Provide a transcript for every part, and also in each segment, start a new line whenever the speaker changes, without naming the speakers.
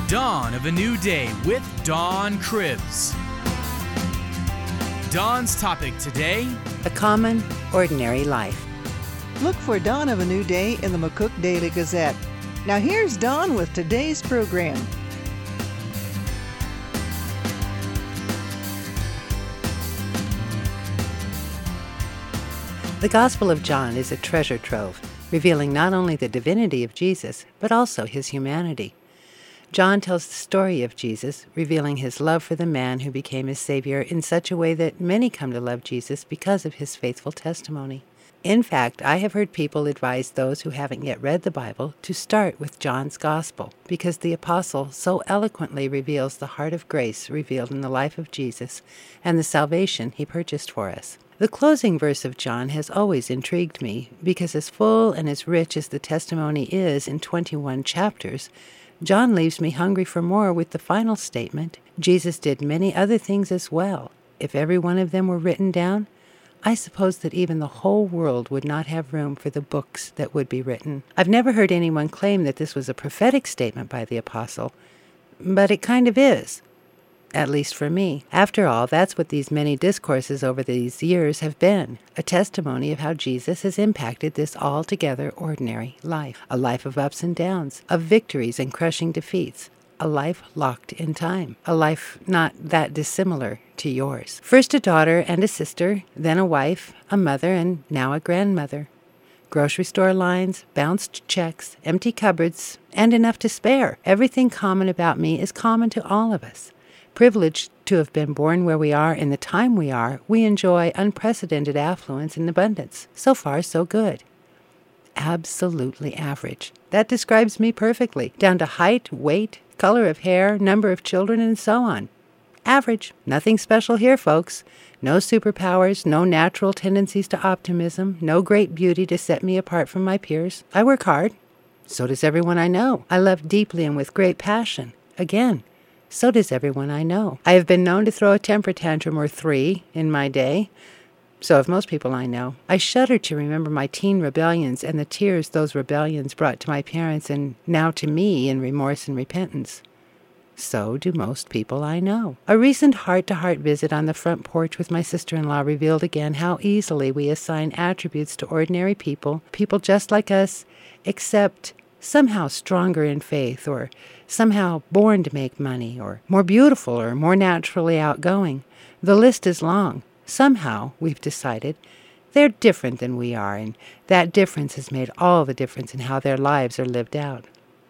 Dawn of a New Day with Dawn Cribbs. Dawn's topic today:
a common, ordinary life.
Look for Dawn of a New Day in the McCook Daily Gazette. Now here's Dawn with today's program.
The Gospel of John is a treasure trove, revealing not only the divinity of Jesus, but also his humanity. John tells the story of Jesus, revealing his love for the man who became his Savior in such a way that many come to love Jesus because of his faithful testimony. In fact, I have heard people advise those who haven't yet read the Bible to start with John's Gospel, because the apostle so eloquently reveals the heart of grace revealed in the life of Jesus and the salvation he purchased for us. The closing verse of John has always intrigued me, because as full and as rich as the testimony is in 21 chapters, John leaves me hungry for more with the final statement, Jesus did many other things as well. If every one of them were written down, I suppose that even the whole world would not have room for the books that would be written. I've never heard anyone claim that this was a prophetic statement by the apostle, but it kind of is, at least for me. After all, that's what these many discourses over these years have been, a testimony of how Jesus has impacted this altogether ordinary life, a life of ups and downs, of victories and crushing defeats, a life locked in time, a life not that dissimilar to yours. First a daughter and a sister, then a wife, a mother, and now a grandmother. Grocery store lines, bounced checks, empty cupboards, and enough to spare. Everything common about me is common to all of us. Privileged to have been born where we are in the time we are, we enjoy unprecedented affluence and abundance. So far, so good. Absolutely average. That describes me perfectly, down to height, weight, color of hair, number of children, and so on. Average. Nothing special here, folks. No superpowers, no natural tendencies to optimism, no great beauty to set me apart from my peers. I work hard. So does everyone I know. I love deeply and with great passion. Again, so does everyone I know. I have been known to throw a temper tantrum or three in my day. So have most people I know. I shudder to remember my teen rebellions and the tears those rebellions brought to my parents and now to me in remorse and repentance. So do most people I know. A recent heart-to-heart visit on the front porch with my sister-in-law revealed again how easily we assign attributes to ordinary people, people just like us, except somehow stronger in faith, or somehow born to make money, or more beautiful, or more naturally outgoing. The list is long. Somehow, we've decided, they're different than we are, and that difference has made all the difference in how their lives are lived out.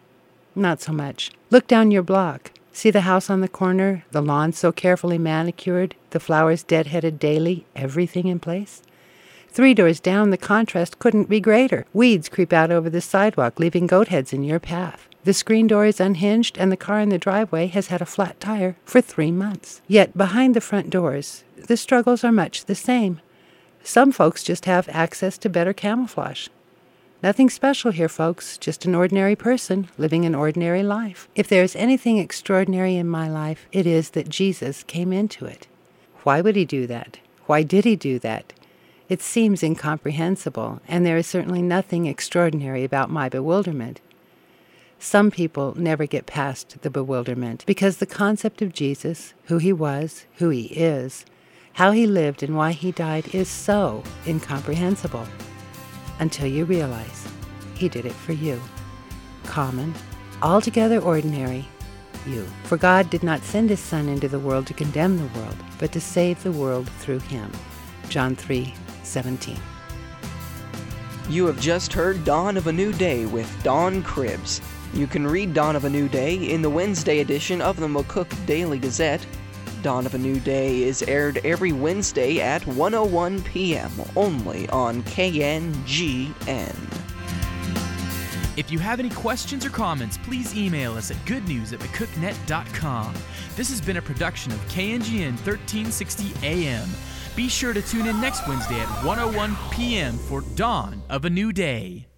Not so much. Look down your block. See the house on the corner, the lawn so carefully manicured, the flowers deadheaded daily, everything in place? 3 doors down, the contrast couldn't be greater. Weeds creep out over the sidewalk, leaving goat heads in your path. The screen door is unhinged, and the car in the driveway has had a flat tire for 3 months. Yet behind the front doors, the struggles are much the same. Some folks just have access to better camouflage. Nothing special here, folks, just an ordinary person living an ordinary life. If there is anything extraordinary in my life, it is that Jesus came into it. Why would he do that? Why did he do that? It seems incomprehensible, and there is certainly nothing extraordinary about my bewilderment. Some people never get past the bewilderment, because the concept of Jesus, who he was, who he is, how he lived and why he died is so incomprehensible. Until you realize he did it for you. Common, altogether ordinary, you. For God did not send his Son into the world to condemn the world, but to save the world through him. John 3:17.
You have just heard Dawn of a New Day with Dawn Cribbs. You can read Dawn of a New Day in the Wednesday edition of the McCook Daily Gazette. Dawn of a New Day is aired every Wednesday at 1:01 p.m. only on KNGN.
If you have any questions or comments, please email us at goodnews@mccooknet.com. This has been a production of KNGN 1360 AM. Be sure to tune in next Wednesday at 1:01 p.m. for Dawn of a New Day.